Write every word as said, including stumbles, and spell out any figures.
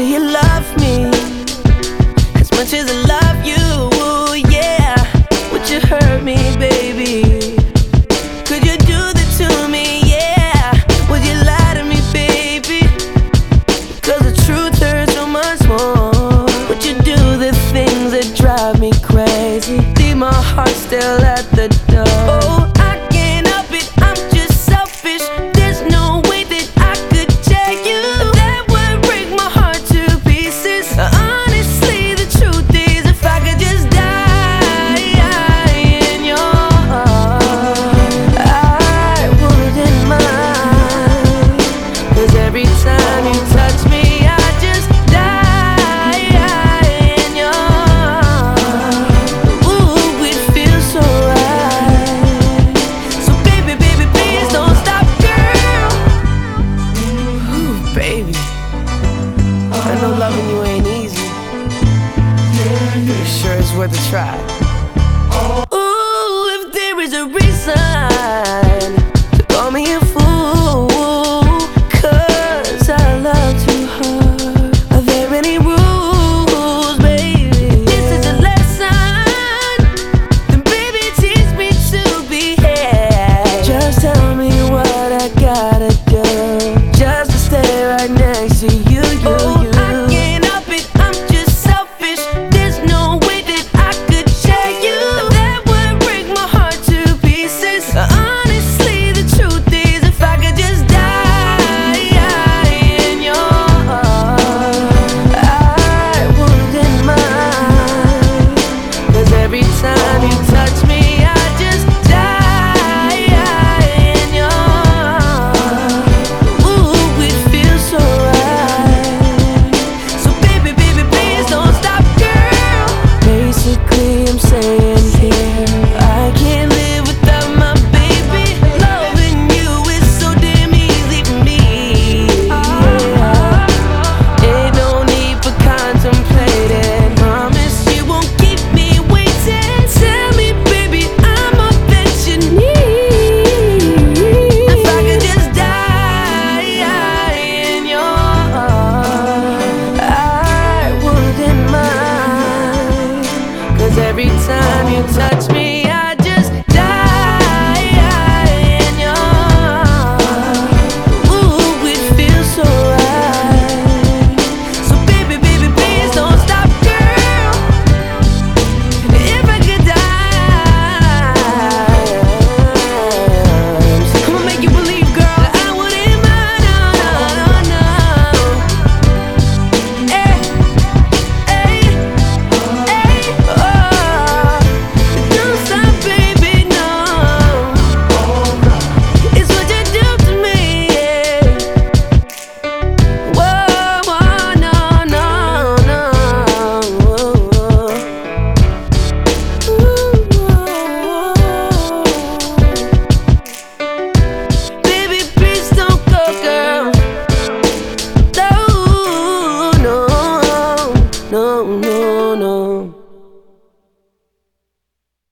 do you love me as much as I love you? Ooh, yeah. Would you hurt me, baby? Could you do that to me? Yeah. Would you lie to me, baby? Cause the truth hurts so much more. Would you do the things that drive me crazy? Leave my heart still at the door. Oh, I can't help it, I'm just selfish. There's no way that I could tell you. That would break my heart to pieces. Honestly, the truth is, if I could just die in your arms, I wouldn't mind. Cause every time you touch me, I just die in your arms. Ooh, it feels so right. So baby, baby, please don't stop, girl. Ooh, baby, I know loving you ain't easy, but it sure is worth a try. Ooh, if there is a reason